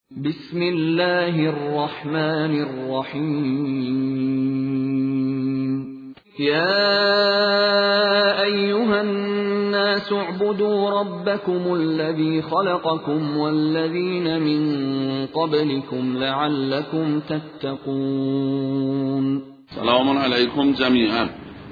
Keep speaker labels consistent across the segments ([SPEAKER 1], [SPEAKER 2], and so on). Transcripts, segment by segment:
[SPEAKER 1] بسم الله الرحمن الرحيم يا أيها الناس اعبدوا ربكم الذي خلقكم والذين من قبلكم لعلكم تتقون.
[SPEAKER 2] سلام علیکم جمیعا.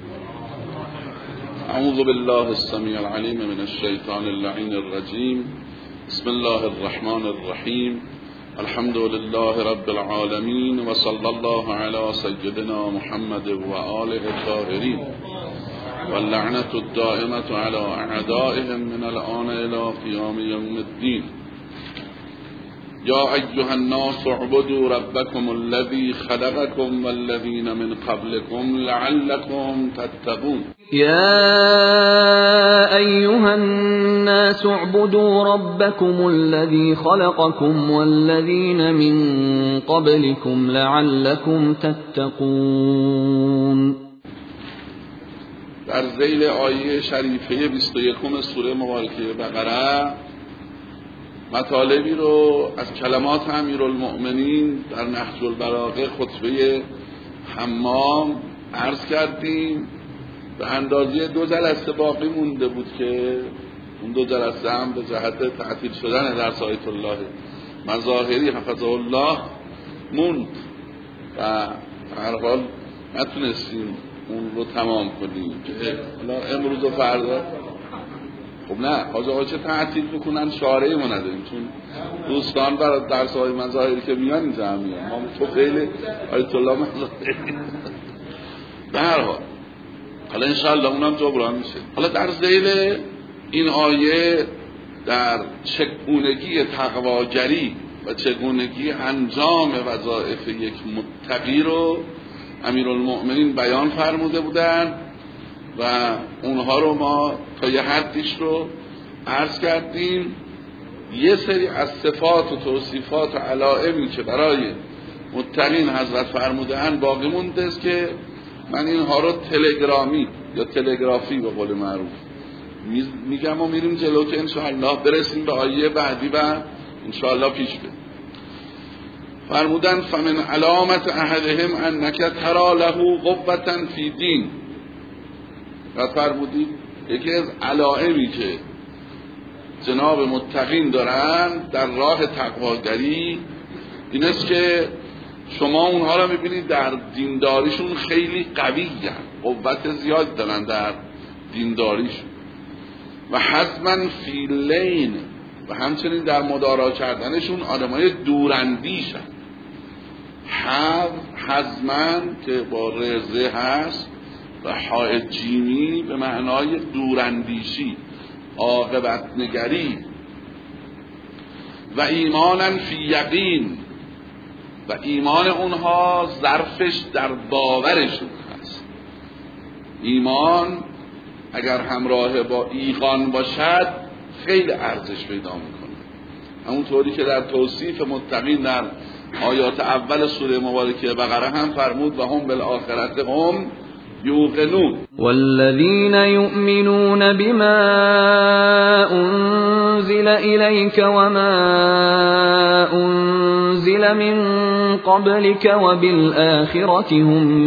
[SPEAKER 2] اعوذ بالله السمیع العلیم من الشیطان اللعین الرجیم. بسم الله الرحمن الرحیم. الحمد لله رب العالمین و صلی الله علی سیدنا محمد و آله الطاهرین و اللعنة الدائمة علی اعدائهم من الآن الى قیام یوم الدین. یا ایها الناس اعبدوا ربکم الذی خلقکم والذین من قبلکم لعلکم تتقون.
[SPEAKER 1] يا أيها الناس اعبدوا ربكم الذي خلقكم والذين من قبلكم لعلكم تتقون.
[SPEAKER 2] در ذیل آیه شریفه 21 سوره مبارکه بقره مطالبی رو از کلمات امیرالمؤمنین در نهج البلاغه خطبه حمام عرض کردیم. به اندازه 2 جلسه باقی مونده بود که اون 2 جلسه هم به جهت تعطیل شدن درس آیت الله مظاهری حفظه الله موند و هر حال نتونستیم اون رو تمام کنیم که امروز و فردا خب نه حاج آقا چه تعطیل میکنن شارعی ما نداریم، چون دوستان برای درس های مظاهری که میان اینجا هم میان، ما تو خیلی آیت الله مظاهری به هر حال حالا انشاءالله اونم جبران میشه. حالا در ذیل این آیه در چگونگی تقواگری و چگونگی انجام وظایف یک متقی رو امیرالمؤمنین بیان فرموده بودن و اونها رو ما تا یه حدیش رو عرض کردیم. یه سری از صفات و توصیفات و علائمی که برای متقین حضرت فرموده‌اند باقی مونده است که من اینها رو تلگرامی یا تلگرافی به قول معروف میگم و میریم جلو که انشاءالله برسیم به آیه بعدی و انشاءالله پیش بریم. فرمودن فمن علامت احدهم انک تری له قوة فی دین. و فرمودید یکی از علائمی که جناب متقین دارن در راه تقواگری این است که شما اونها رو میبینید در دینداریشون خیلی قوی هستند، قوت زیاد دارن در دینداریشون و حزما فی لین و همچنین در مدارا کردنشون آدمای دوراندیشن. حزما که با رزه هست و حاء جیمی به معنای دوراندیشی، عاقبت نگری. و ایمانا فی یقین و ایمان اونها ظرفش در باورشون هست. ایمان اگر همراه با ایقان باشد خیلی ارزش پیدا میکنه، همونطوری که در توصیف متقین در آیات اول سوره مبارکه بقره هم فرمود و هم بالآخرة هم یوقنون.
[SPEAKER 1] والذین یؤمنون بما انزل الیک وما انزل من قبلك وبالآخرة هم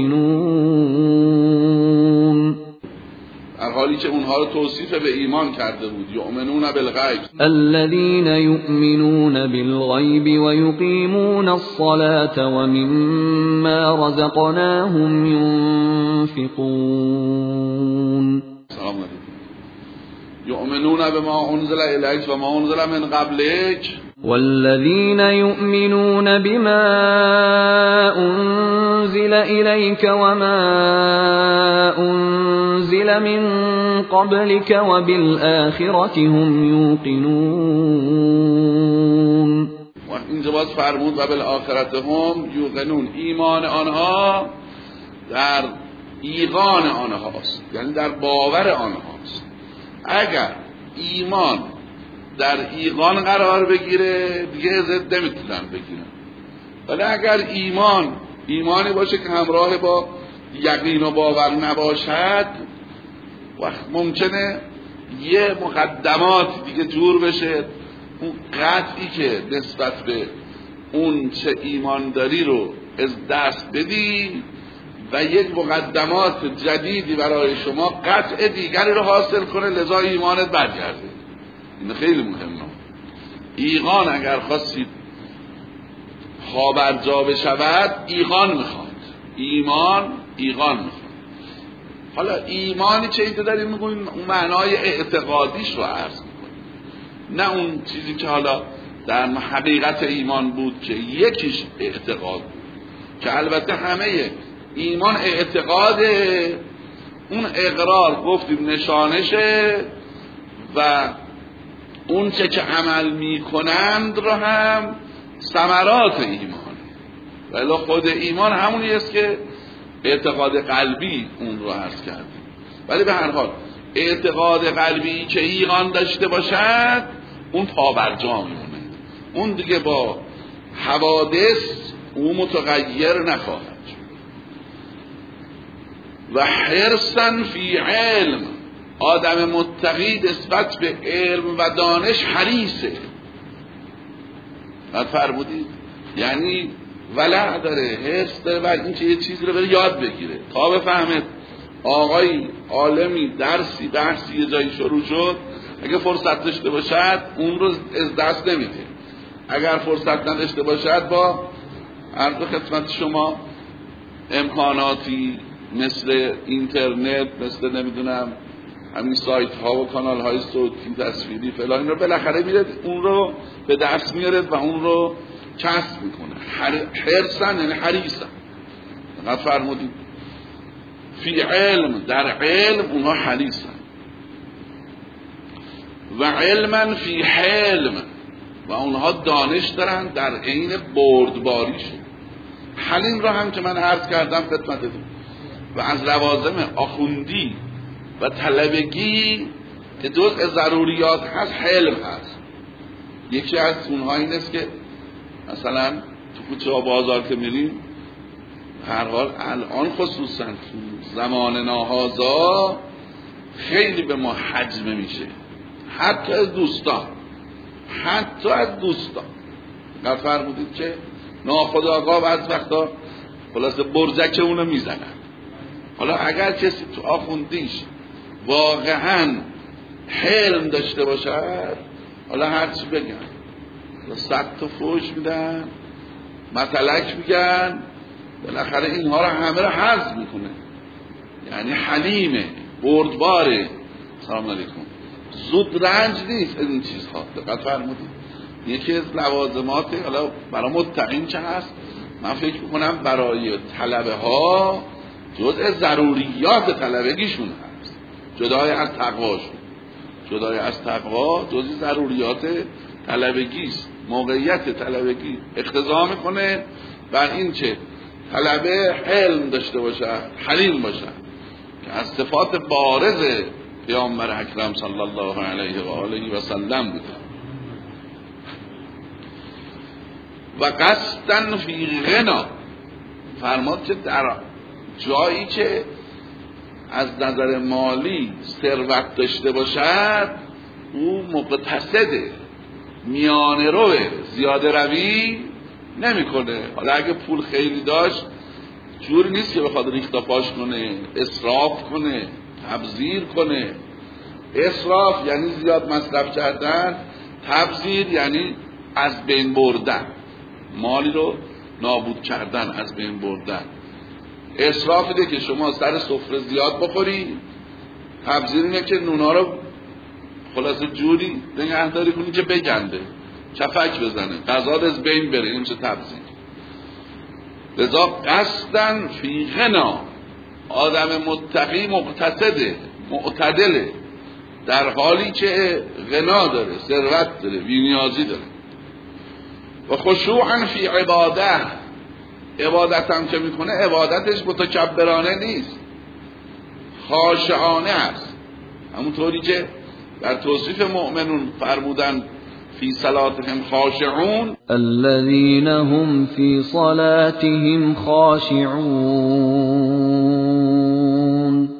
[SPEAKER 1] یوقنون.
[SPEAKER 2] در حالی که اونها رو توصیف به ایمان کرده بود. یؤمنون بالغیب
[SPEAKER 1] الذین یؤمنون بالغیب و یقیمون الصلاة و مما رزقناهم ينفقون.
[SPEAKER 2] سلام علیکم. یؤمنون بما انزل الیک و ما انزل من قبلک
[SPEAKER 1] والذين يؤمنون بما أنزل إليك وما أنزل من قبلك وبالآخرة هم يوقنون.
[SPEAKER 2] و اینجا باز فرمود و بالآخرة هم یوقنون. ایمان آنها در ایقان آنهاست، یعنی در باور آنهاست. اگر ایمان در ایقان قرار بگیره دیگه ضد نمیتونن بگیرن، ولی اگر ایمانی باشه که همراه با یقین و باور نباشد وقت ممکنه یه مقدمات دیگه جور بشه اون قطعی که نسبت به اون چه ایمان داری رو از دست بدی و یک مقدمات جدیدی برای شما قطع دیگری رو حاصل کنه، لذا ایمانت برگرده. این خیلی مهمه. ایقان اگر خواستید پابرجا بشود ایقان میخواد، ایقان میخواد. حالا ایمانی چه اینطور داریم میگویم؟ اون معنای اعتقادیش رو عرض میکنیم، نه اون چیزی که حالا در حقیقت ایمان بود که یکیش اعتقاد بود، که البته همه ایمان اعتقاده، اون اقرار گفتیم نشانشه و اون چه که عمل میکنند رو هم ثمرات ایمان. ولی خود ایمان همونی است که اعتقاد قلبی اون رو عرض کردیم. ولی به هر حال اعتقاد قلبی که ایمان داشته باشد اون پابرجا میمونه، اون دیگه با حوادث اون متغیر نخواهد. و حرصا فی علم، آدم متقی نسبت به علم و دانش حریصه. بعد فرمودید یعنی ولع داره، حرص داره بر این که یه چیزی رو بره یاد بگیره تا بفهمه. آقای عالمی درسی بحثی یه جایی شروع شد، اگه فرصت داشته باشد اون رو از دست نمیده، اگر فرصت نداشته باشد با عرض خدمت شما امکاناتی مثل اینترنت، مثل نمیدونم همین سایت ها و کانال های صوتی تصویری فلان، این رو بالاخره میره اون رو به دست میاره و اون رو کسب میکنه. حرصن یعنی حریصن. فقط فرمودید فی علم، در علم اونها حریصن. و علما فی حلم، و اونها دانش دارن در عین بردباریشون. حلیم را هم که من عرض کردم خدمتتون، و از لوازم آخوندی و طلبگی که جزء ضروریات هست حلم هست. یکی از اونها این است که مثلا تو کوچه و بازار که میریم، هر حال الان خصوصا تو زمان ناهازا خیلی به ما حجمه میشه، حتی از دوستان قد فرمودید که ناخودآگاه بعض وقتا خلاصه برجک اونو میزنن. حالا اگر کسی تو آخوندیش واقعا حلم داشته باشد، حالا هرچی بگن 100 تا فوش میدن، مطلق میگن، بالاخره اینها رو همه رو حذف میکنه. یعنی حلیمه، بردباره. سلام علیکم. زود رنج نیست این چیزها. دقت فرمودید. یکی از لوازمات حالا برای متقین چه هست؟ من فکر میکنم برای طلبه ها جزء ضروریات طلبگیشون هست، جدای از تقوا جزء ضروریات طلبگیست. موقعیت طلبگی اقتضا میکنه بر این که طلبه حلم داشته باشه، حلیم باشه، که از صفات بارز پیامبر اکرم صلی الله علیه و آله و سلم بوده. و قصدن فی غنا، فرماد که در جایی که از نظر مالی ثروت داشته باشد او مقتصده، میانه روه، زیاده روی نمیکنه. حالا اگه پول خیلی داشت جوری نیست که بخواد ریختا پاش کنه، اسراف کنه، تبذیر کنه. اسراف یعنی زیاد مصرف کردن، تبذیر یعنی از بین بردن، مالی رو نابود کردن، از بین بردن. اسراف اینه که شما سر سفره زیاد بخوری، تبذیر اینه که نونا رو خلاصه جوری نگهداری کنی که بگنده، چفک بزنه، غذا از بین بره. این میشه تبذیر. لذا قصدن فی غنا، آدم متقی مقتصده، معتدله، در حالی که غنا داره، ثروت داره، بی‌نیازی داره. و خشوعا فی عباده، عبادت هم که میکنه عبادتش متکبرانه نیست، خاشعانه است. همونطوری که در توصیف مؤمنون فرمودن فی صلاتهم خاشعون،
[SPEAKER 1] الذين هم في صلاتهم خاشعون.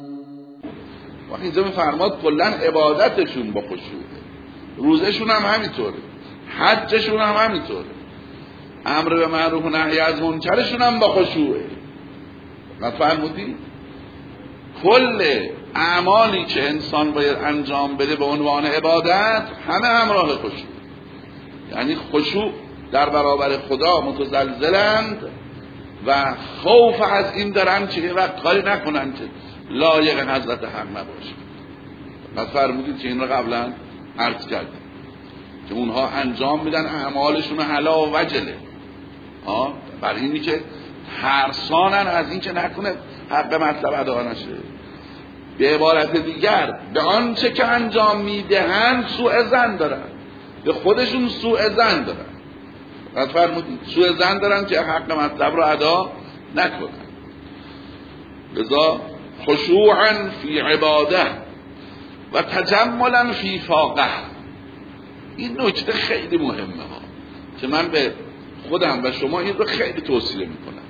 [SPEAKER 2] و اینجا فرماد کلن عبادتشون با خشوعه، روزشون هم همینطوره. حجشون هم همینطوره، امر به معروف و نهی از منکرشون هم با خشوعه. فرمودی کل اعمالی که انسان باید انجام بده به عنوان عبادت همه همراه خشوع، یعنی خشوع در برابر خدا متزلزلند و خوف از این دارن که وقت کاری نکنن که لایق حضرت حق نباشه. پس فرمودید که این را قبلا عرض کردیم که اونها انجام میدن اعمالشون حلا و وجله، برای اینی که ترسانن از این که نکنه حق مطلب ادا نشه. به عبارت دیگر به آنچه که انجام میدهن سوء ظن دارن، به خودشون سوء ظن دارن. پس فرمودید سوء ظن دارن که حق مطلب رو ادا نکنن. لذا خشوعا فی عباده و تجملا فی فاقه، این نکته خیلی مهمه ها که من به خودم و شما این رو خیلی توصیه میکنم.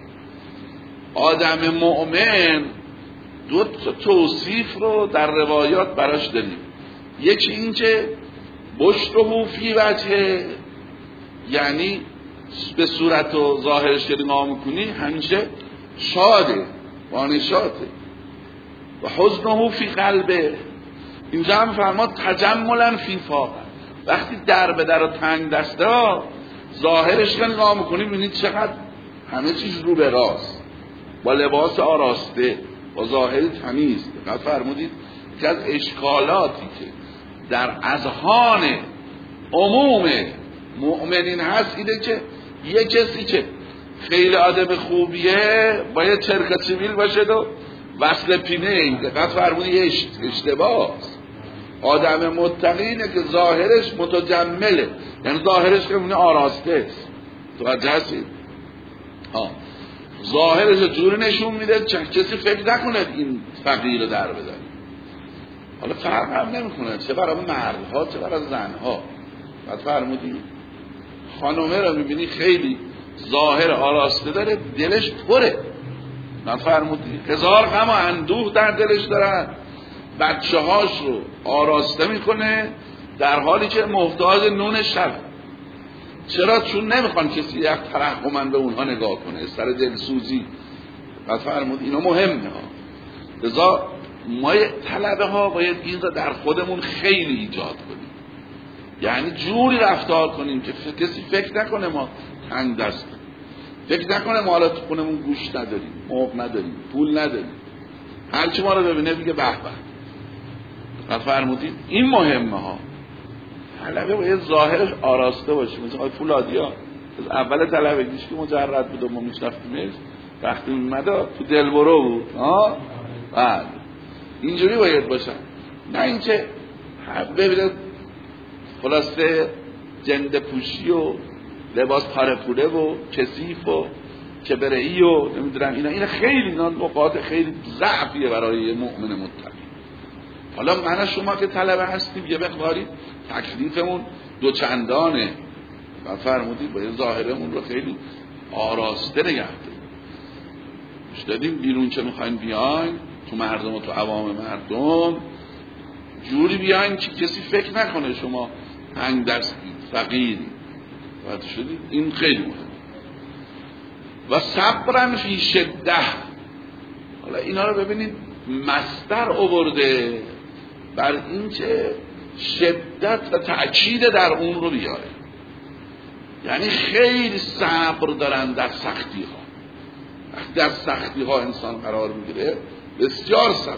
[SPEAKER 2] آدم مؤمن دو تا توصیف رو در روایات براش داریم. یکی این که بشره فی وجهه، یعنی به صورت و ظاهرش که نگاه میکنی همیشه شاده وانشاته، و حزنه فی قلبه. اینجا هم فرماد تجملا فی فاقه، وقتی در به در و تنگ دسته ها ظاهرش که نگاه میکنی ببینید چقدر همه چیز رو به راست، با لباس آراسته، با ظاهر تمیز. دقت فرمودید که از اشکالاتی که در اذهان عموم مؤمنین هست اینه که یه کسی که خیلی آدم خوبیه باید چرک سیبیل باشه و وصل پینه. دقت فرمودید اشتباه. آدم متقینه که ظاهرش متجمله، یعنی ظاهرش که اونه آراسته است. توجه هستید؟ ظاهرش جوری نشون میده کسی فکر نکنه این فقیر رو در بدن. حالا فرق هم نمیکنه چه برای مردها چه برای زنها. بعد فرمودید خانومه رو میبینی خیلی ظاهر آراسته داره، دلش پره. بعد فرمودید هزار غم و اندوه در دلش دارن، بچه هاش رو آراسته میکنه در حالی که محتاج نون شب. چرا؟ چون نمیخوان کسی یک ترحمن به اونها نگاه کنه، سر دلسوزی. بعد فرمود اینو مهمه ها. لذا ما طلبه ها باید این را در خودمون خیلی ایجاد کنیم، یعنی جوری رفتار کنیم که کسی فکر نکنه ما تنگ دستیم، فکر نکنه ما حالا تو خونمون گوش نداریم، موب نداریم، پول نداریم، هرچی ما رو ببینه بگه به به. بعد فرمودید این مهمه ها. طلبه باید ظاهرش آراسته باشه. مثل آقای فولادیا از اول طلبگیش که مجرد بود و ما میشنفتیمش، وقتی اومده تو دلبرو بود. بعد اینجوری باید باشن، نه اینکه ببینید خلاصه جنده پوشی و لباس پاره پوره و کثیف و کبره‌ای و نمیدونم اینا خیلی نقاط خیلی ضعفیه برای مؤمن متقی. حالا من شما که طلبه هستیم یه مقداری تکلیفمون دو چندانه و فرمودید باید ظاهرمون رو خیلی آراسته نگه داریم. بیرون چه میخواین بیاین تو مردم و تو عوام مردم جوری بیاین که کسی فکر نکنه شما تنگ دستید، فقیری. وقت شدید این خیلی مهم. و صبرن فی شده. حالا اینا رو ببینید مصدر آورده بر این که شدت و تأکید در اون رو بیاره، یعنی خیلی صبر دارن در سختی ها. وقتی در سختی ها انسان قرار میگیره بسیار صبر.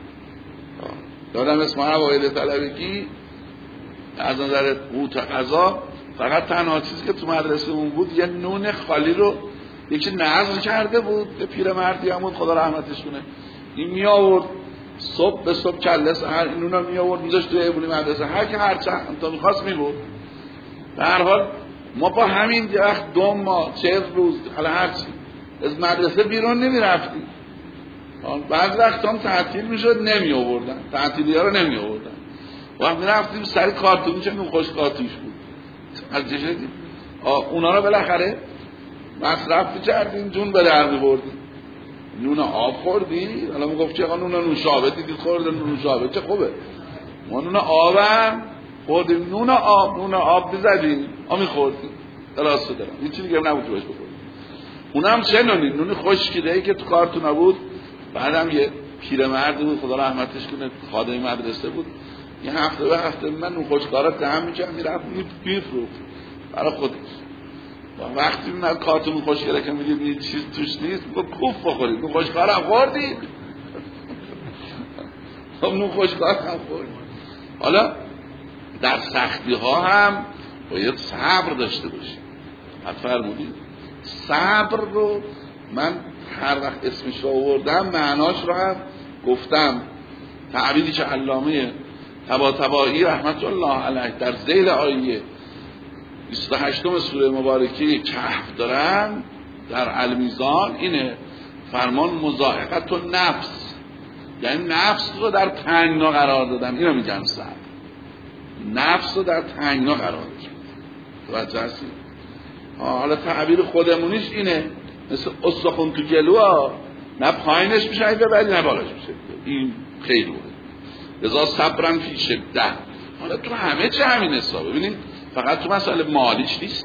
[SPEAKER 2] دادم اسم اوایل طلبگی از نظر قوت غذا فقط تنها چیزی که تو مدرسه اون بود یه نون خالی رو یکی نذر کرده بود به پیرمردی همون خدا رحمتش کنه، این می آورد صبح به صبح کله سحر این نون رو می آورد میذاشت توی ایوونی مدرسه، هر که هر چند تا میخواست میبرد. به هر حال ما با همین وقت 2 ماه 40 روز حالا هرچی از مدرسه بیرون نمی رفتیم. بعض وقت هم تعطیل میشد نمی آوردن، تعطیلی ها رو نمی آوردن. وقت می رفتیم سری کارتونی چه نون خوش کارتوش بود از چه شدیم اونا رو بالاخره مصرف کردیم، جون به در می بردیم. نون آب خوردی؟ حالا می گفت چه نون نوشابه دیدید خوردن، نون نوشابه چه خوبه. ما نون آبم خوردیم نون آب بزدیم میخوردیم درست دارم هیچی دیگه نبود تو بهش بخوریم. اونم چه نون خشکیده‌ای که تو کارتون نبود. بعدم یه پیرمرد بود خدا رحمتش کنه خادم مدرسه بود، یه هفته به هفته من اون خشکارا دهم می‌کرد میرفت میفروخت برای خودش. وقتی من کارتون خشکاره که می‌دید چیز توش نیست میگه کوف بخورید اون خشکارا خوردید. اون خشکارا خوردید. حالا در سختی ها هم باید صبر داشته باشیم. فرمودید صبر رو من هر وقت اسمش رو آوردم معناش رو هم گفتم. تعبیری که علامه طباطبایی رحمت الله علیه در ذیل آیه 28 سوره مبارکه کهف دارن در المیزان اینه، فرمان مضاعفت نفس، یعنی نفس رو در تنگنا قرار دادن. اینو میگن صبر، نفس رو در تنگنا قرار دادن. توجه هستید؟ حالا تعبیر خودمونیش اینه، مثل استخون تو گلو نه پایینش میشه ببری نه بالاش میشه. این خیلی مهمه. لذا صبرن فی شده. حالا تو همه چه همین حسابه. ببینید فقط تو مسائل مالیش نیست،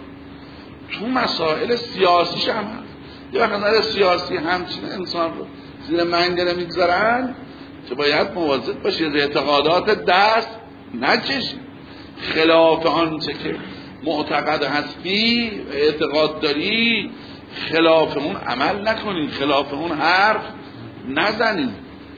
[SPEAKER 2] تو مسائل سیاسیش هم هست. یه وقت نظر سیاسی همچین انسان رو زیر منگنه میگذارن که باید مواظب باشی از اعتقادات دست نکشی، خلاف آنچه که معتقد هستی و اعتقاد داری خلاف اون عمل نکنی، خلاف اون حرف نزنی.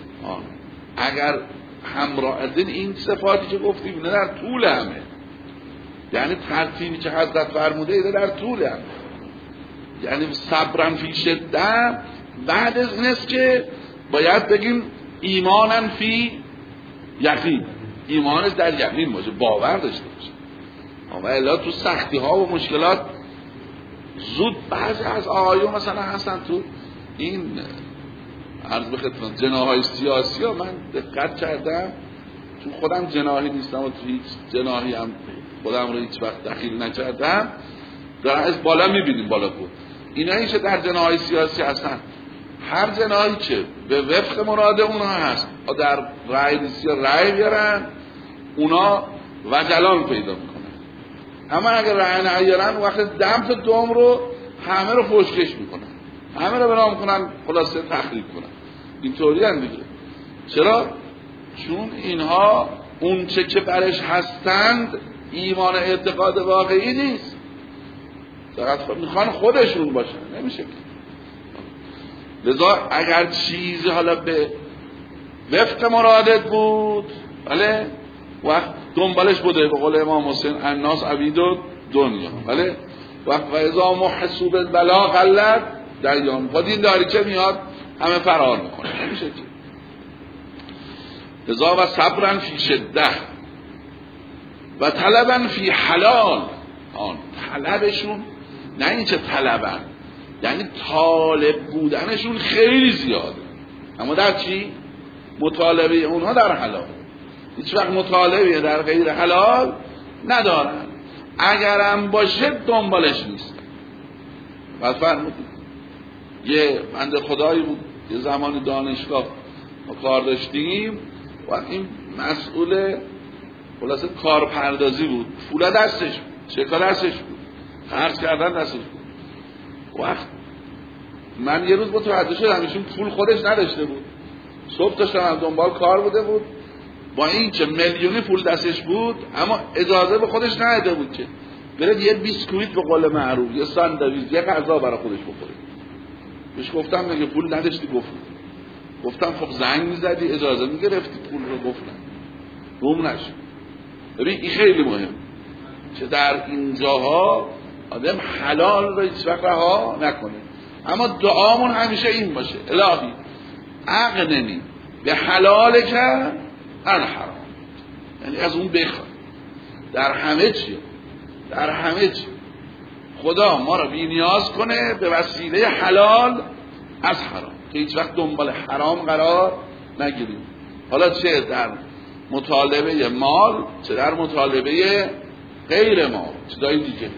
[SPEAKER 2] اگر همراه از این صفاتی که گفتیم اینه در طول همه، یعنی ترتیبی که حضرت فرموده اینه در طول همه، یعنی صبرن فی شده. بعد از این است که باید بگیم ایمانن فی یقین، ایمانش در یقین باشه، باور داشته باشه. و الا تو سختی ها و مشکلات زود بعضی از آقایون مثلا هستن تو این عرض به خدمت جناح‌های سیاسی ها، من دقت کردم چون خودم جناحی نیستم و تو هیچ جناحی هم خودم رو هیچ وقت دخیل نکردم، دارن از بالا میبینیم بالا بود اینایی که در جناح‌های سیاسی هستن، هر جناحی که به وفق مراد اونا هست در رأی ریزی رأی بیارن اونا وجلان پیدا میکنن. اما اگر رأی نیارن وقت دم تا دوم رو همه رو فوشکش میکنن، همه رو بنا میکنن خلاصه تخریب کنن. اینطوری هم دیگه. چرا؟ چون اینها اون چه که برش هستند ایمان اعتقاد واقعی نیست، فقط میخوان خودشون باشن، نمیشه. لذا اگر چیزی حالا به وفق مرادت بود بله وقت دنبالش بوده، به قول امام حسین الناس عبید دنیا بله وقت و اذا محسوب البلا قلت دیان با دین داری که میاد همه فرار میکنه، نمیشه که. لذا و صبرن فی شده و طلبن فی حلال. طلبشون نه اینچه طلبن یعنی طالب بودنشون خیلی زیاده، اما در چی؟ مطالبه اونها در حلال. هیچ وقت مطالبه در غیر حلال ندارن، اگرم باشه دنبالش نیست. بعد فرمودید یه بنده خدایی بود یه زمان دانشگاه ما کار داشتیم و این مسئول خلاصه کارپردازی بود، پول دستش بود، شکل دستش بود، خرج کردن دستش بود. وقت من یه روز متوجه شدم ایشون پول خودش نداشته بود، صبح داشتم دنبال کار بوده بود، با این که میلیونی پول دستش بود اما اجازه به خودش نداده بود که برید یه بیسکویت به قول معروف یه ساندویچ یه غذا برای خودش بخوره. بهش گفتم دیگه پول نداشتی؟ گفتم خب زنگ میزدی اجازه میگرفتی پول رو. گفتم روم نشد. ببین این خیلی مهم که در این جاها آدم حلال رو هیچ وقت رها نکنه، اما دعامون همیشه این باشه الهی اغننی به حلال که عن حرام، یعنی از اون بخواه در همه چی، در همه چی خدا ما رو بی نیاز کنه به وسیله حلال از حرام، که هیچ وقت دنبال حرام قرار نگیریم، حالا چه در مطالبه مال چه در مطالبه غیر مال چیزای دیگه.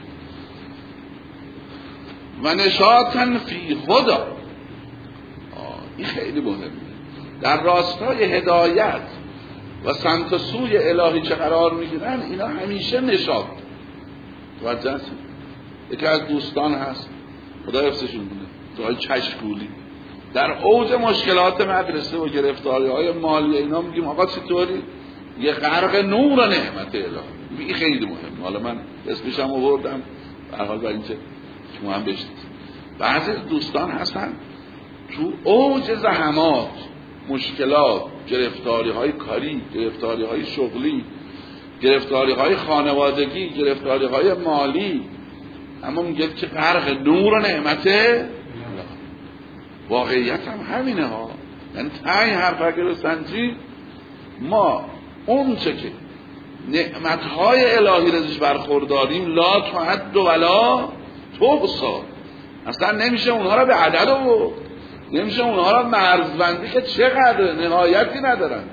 [SPEAKER 2] و نشاطن فی هدا، این خیلی مهمه، در راستای هدایت و سمت سوی الهی چه قرار میگیرن، اینا همیشه نشاط. توجه هستید؟ یکی از دوستان هست، خدا حفظشون کنه، توهای چشمگولی، در اوج مشکلات مدرسه و گرفتاری‌های مالی اینا میگیم آقا چطوری؟ یه غرق نور و نعمت الهی. این خیلی مهمه. حالا من اسمش هم آوردم به حال برای اینکه شما هم بشناسید. بعضی دوستان هستن تو اوج زحمات، مشکلات، گرفتاری‌های کاری، گرفتاری‌های شغلی، گرفتاری‌های خانوادگی، گرفتاری‌های مالی، اما میگه که غرق نور و نعمته. واقعیت هم همینه ها. یعنی تای حرف اگر رو سنجی، ما اون چه که نعمتهای الهی رزش برخورداریم لا تعد ولا تحصی، اصلا نمیشه اونها را به عدد و نمیشه اونها را مرزبندی که چقدر نهایتی ندارن.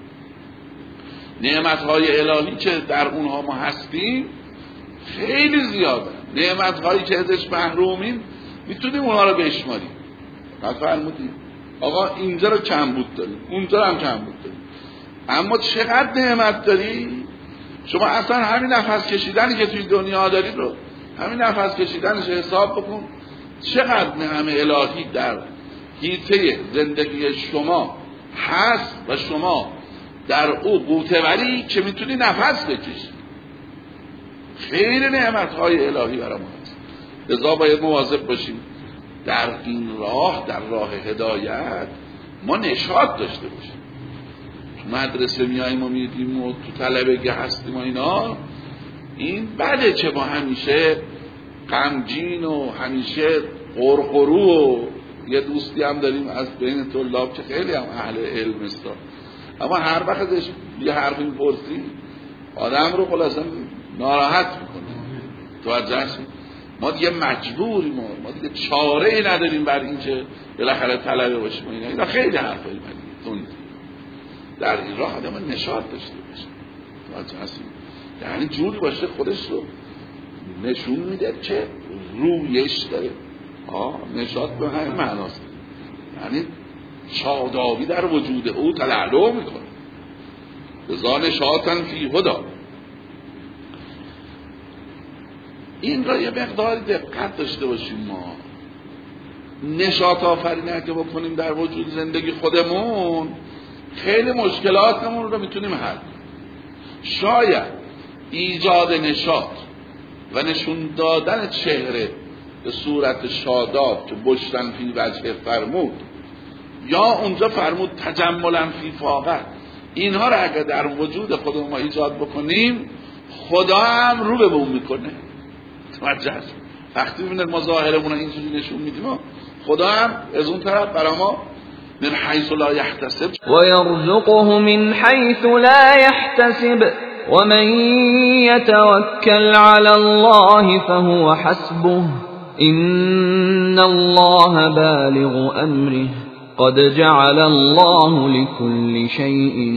[SPEAKER 2] نعمتهای الهی که در اونها ما هستیم خیلی زیاده. نعمتهایی که ازش محرومیم میتونیم اونها را بشماریم. فرمودیم آقا اینجا رو کم بود داریم، اونجا هم کم بود داریم، اما چقدر نعمت داری. شما اصلا همین نفس کشیدنی که توی دنیا دارید رو، همین نفس کشیدنش حساب بکن چقدر نعم الهی در حیطه زندگی شما هست و شما در او قوتوری که میتونی نفس بکشی. خیلی نعمتهای الهی برای ما هست. لذا باید مواظب باشیم در این راه، در راه هدایت ما نشاط داشته باشیم. تو مدرسه میاییم و میدیم و تو طلبگی هستیم و اینا، این بده که ما همیشه غمگین و همیشه قرقرو. و یه دوستی هم داریم از بین طلاب که خیلی هم اهل علم است، اما هر وقت ازش یه حرفی میپرسی آدم رو خلاصا ناراحت میکنه. توجه ما دیگه مجبوریم، ما دیگه چاره ای نداریم بر این که بالاخره طلبه باشیم. اینا خیلی حرفای منی در این راه آدم نشاط داشته باشه. توجه یعنی جوری باشه خودش رو نشون میده که رویش داره. نشاط به همین معناست، یعنی شادابی در وجود او تلالو میکنه. لذا نشاطاً فی هدا. این را یه مقدار دقت داشته باشیم. ما نشاط آفرینی که بکنیم در وجود زندگی خودمون، خیلی مشکلاتمون رو میتونیم حل کنیم. شاید ایجاد نشاط و نشون دادن چهره به صورت شاداب که بشتن فی وجه فرمود، یا اونجا فرمود تجملا فی فاقه، اینها رو اگر در وجود خودمون ما ایجاد بکنیم، خدا هم رو به اون میکنه. توجه هست وقتی میبینید ما ظاهرمون اینجوری نشون میدیم، خدا هم از اون طرف برای ما من حیث لا یحتسب
[SPEAKER 1] و یرزقه من حیث لا یحتسب و من یتوکل علی الله فهو حسبه ان الله بالغ امره قد جعل الله لكل شيء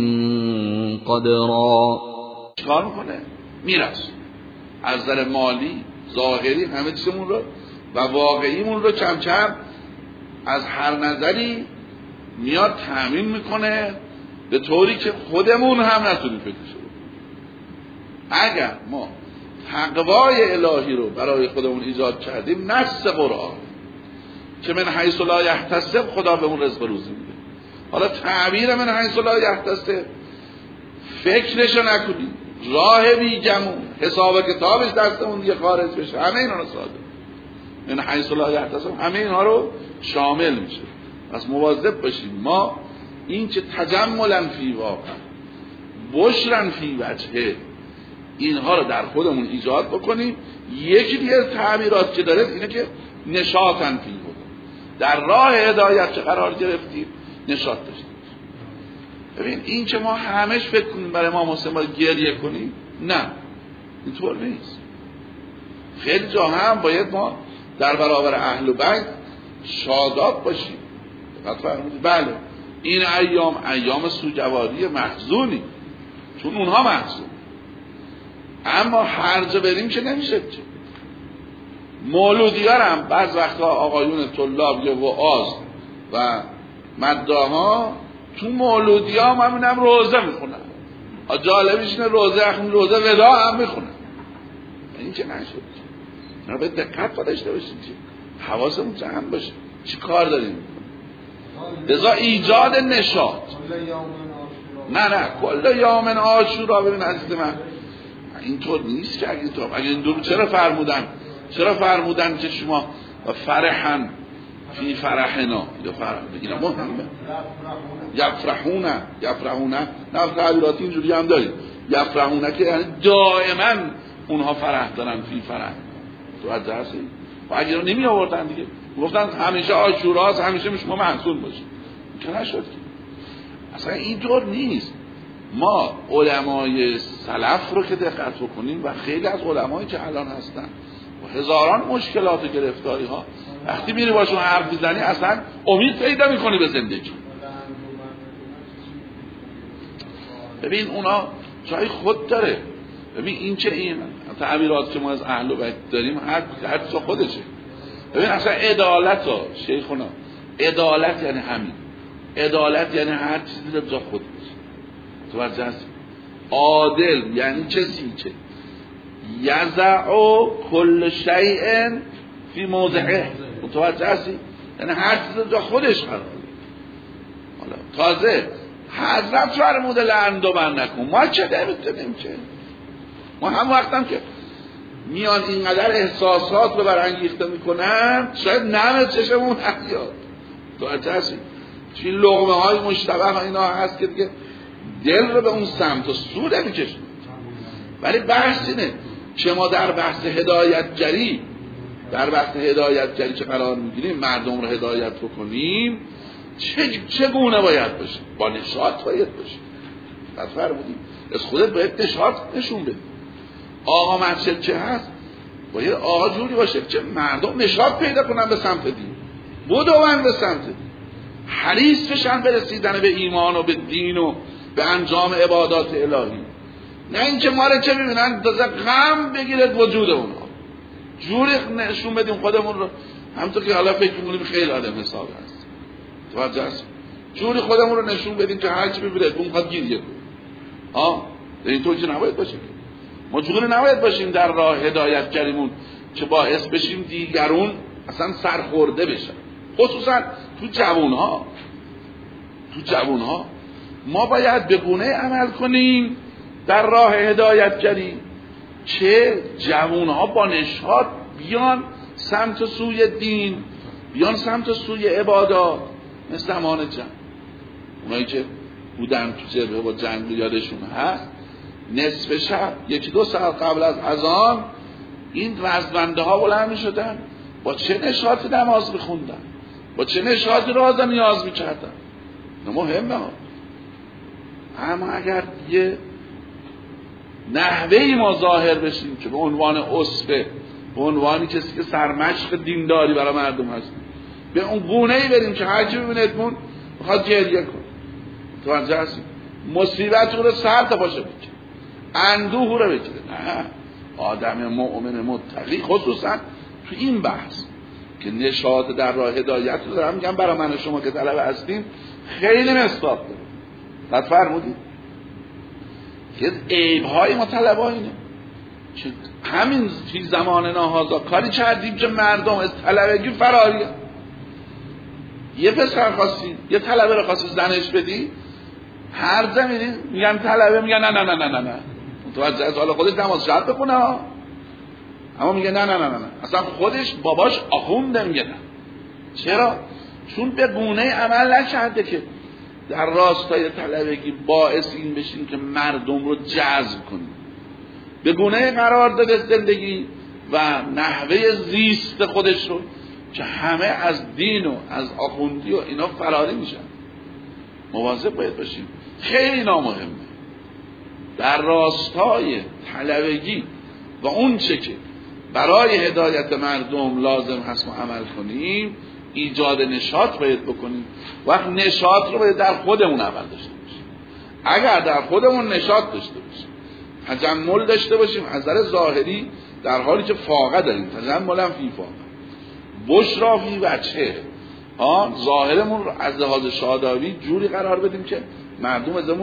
[SPEAKER 1] قدرا.
[SPEAKER 2] چیکار میکنه؟ میرسه از نظر مالی، ظاهری، همه چیزمون رو و واقعیمون رو کم کم از هر نظری میاد تامین میکنه، به طوری که خودمون هم نتونیم فکرش رو. اگر ما تقوای الهی رو برای خودمون ایجاد کردیم، نص قرآن که من حیث لا یحتسب، خدا به اون رزق روزی میده. حالا تعبیر من حیث لا یحتسب فکرشو نکنید، راه بیگمون، حساب کتابش دستمون دیگه خارج بشه، همه اینا رو ساده من حیث لا یحتسب همه اینا رو شامل میشه. پس مواظب باشیم ما این که تجملا فی واقع، بشرا فی وجهه، اینها رو در خودمون ایجاد بکنیم. یکی دیگه از تعبیرات که داره اینه که نشاطاً فی بود، در راه هدایت که قرار گرفتیم نشاط داشتیم. ببین این که ما همش فکر کنیم برای ما مسلم باید گریه کنیم، نه اینطور نیست. خیلی جا هم باید ما در برابر اهل بیت شاداب باشیم. بله این ایام سوگواری محزونی، چون اونها محزون، اما هر جا بریم که نمیشه. مولودی ها هم بعض وقتا آقایون طلاب یا وعاظ و مداها تو مولودی ها همینم روزه میخونن. جالبیش اینه روزه وداع هم میخونن. این که نشد. ما باید دقت داشته باشیم، حواسمون جمع باشه چی کار داریم. لذا ایجاد نشاط. نه کل یوم عاشورا. ببین عزیز من اینطور نیست که اگه اینطور چرا فرمودن که شما فرحن فی فرحنا یا اینا مهمه. یفرحون نه تعبیرات اینجوری هم داریم. یفرحون که یعنی دائما اونها فرح دارن فی فرح. تو از درسی و اگه رو نمی آوردن دیگه گفتن همیشه عاشوراست، همیشه شما محزون باشید، که نشد. اصلا اینطور نیست. ما علمای سلف رو که دقت بکنیم و خیلی از علمایی که الان هستن و هزاران مشکلات و گرفتاری ها، وقتی میری باشون حرف میزنی اصلا امید پیدا میکنی به زندگی. ببین اونا جای خود داره. ببین این چه این تعبیرات که ما از اهل بیت داریم هر چه خودشه. ببین اصلا عدالت ها شیخونا، عدالت یعنی همین. عدالت یعنی هر چیزی رو جا خود باشه. توجه هست؟ عادل یعنی کسی که یضع کل شیء فی موضعه. متوجه هستی؟ یعنی هر چیز رو جا خودش قرار بده. حالا تازه حضرت فرموده لعن و بر نکن. ما چه نمیتونیم که ما هم وقتم که میان اینقدر احساسات رو برانگیخته میکنن شاید نم چشمون نیاد. توجه هستی؟ چون لقمه های مشتبه اینا هست که دیگه دل رو به اون سمت و سو نمیکشن. ولی بحث اینه که ما در بحث هدایتگری که قرار میگیریم، مردم رو هدایت بکنیم، چگونه باید باشه؟ با نشاط باید باشه. بعد فرمودیم از خودت باید نشاط نشون بده. آقا مسجد چه هست؟ باید آقا جوری باشه که مردم نشاط پیدا کنن به سمت دین، بدون به سمت دین، حریص بشن به رسیدن به ایمان و به دین و به انجام عبادات الهی. نه اینکه ما رو چه میبینن تازه غم بگیرد وجود اونها. جوری نشون بدیم خودمون رو، همونطور که حالا فکر می‌کنیم خیلی آدم حساب هست. توجه هست؟ جوری خودمون رو نشون بدیم که هر چی ببینید اون خواهد گیریه کنه. اینطور که نباید باشه. ما جوری نباید باشیم در راه هدایتگریمون که باعث بشیم دیگرون اصلا سرخورده بشن. خصوصا تو جوانها ما باید به گونه عمل کنیم در راه هدایتگری که جوانها با نشاط بیان سمت سوی دین، بیان سمت سوی عبادات. مثل امان جنگ، اونایی که بودن تو جبهه با جنگ یادشون هست، نصف شب 1-2 ساعت قبل از اذان این رزمنده ها بلند می شدن، با چه نشاطی نماز میخوندن، با چه نشاطی راز نیاز میکردن. مهمه ها. اما اگر یه نحوهی ما ظاهر بشیم که به عنوان اصفه، به عنوانی کسی که سرمشق دینداری برای مردم هست، به اون گونه‌ای بریم که هر کی ببیندمون میخواد گریه کنه، توجه هستیم، مصیبت رو سر تا پاشه بگیره، اندوه رو بگیره. نه، آدم مؤمن متقی خصوصا تو این بحث که نشاط در راه هدایت رو دارم میگم برای من و شما که طلبه هستیم خیلی مصداق داره. بعد فرمودید که عیب‌های ما طلبه اینه که همین فی زمان ناهازا کاری کردیم که مردم از طلبگی فراریه. یه پسر خواستی، یه طلبه رو خواستی زنش بدی، هر زمینی میگن طلبه، میگن نه نه نه نه نه، متوجه از حالا خودش نماز شب بخونه ها، اما میگه نه نه نه نه، اصلا خودش باباش آخونده میگه نه. چرا؟ چون به گونه عمل نکرده که در راستای طلبگی باعث این بشین که مردم رو جذب کنیم، به گونه قرار داده زندگی و نحوه زیست خودش رو که همه از دین و از آخوندی و اینا فراری میشن. مواظب باید باشیم، خیلی نامهمه در راستای طلبگی و اون چه که برای هدایت مردم لازم هست ما عمل کنیم، ایجاد نشاط باید بکنیم. وقت نشاط رو باید در خودمون اول داشته باشیم. اگر در خودمون نشاط داشته باشیم، تجمل داشته باشیم از نظر ظاهری، در حالی که فاقه داریم، تجمل هم فی فاقه، بشرا فی وجهه، ظاهرمون رو از لحاظ شادابی جوری قرار بدیم که مردم ازمون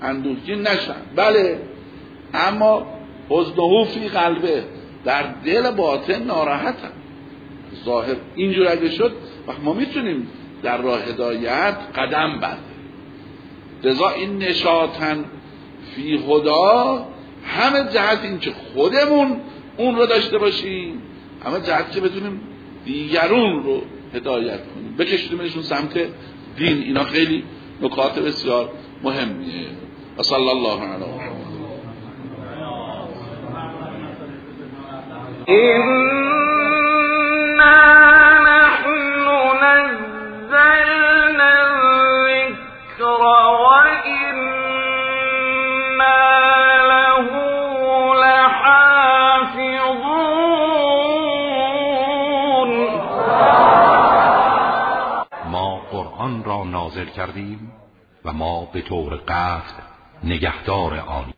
[SPEAKER 2] اندوهگین نشن. بله، اما حزنه فی قلبه، در دل باطن ناراحتن. ظاهر اینجور اگه شد وقت ما میتونیم در راه هدایت قدم برداریم. لذا این نشاطن فی هدا همه جهت این که خودمون اون رو داشته باشیم، همه جهت که بتونیم دیگرون رو هدایت کنیم، بکشیمشون سمت دین. اینا خیلی نکات بسیار مهمیه. و صلی الله علیه و
[SPEAKER 3] آن را نازل کردیم و ما به طور قطع نگهدار آن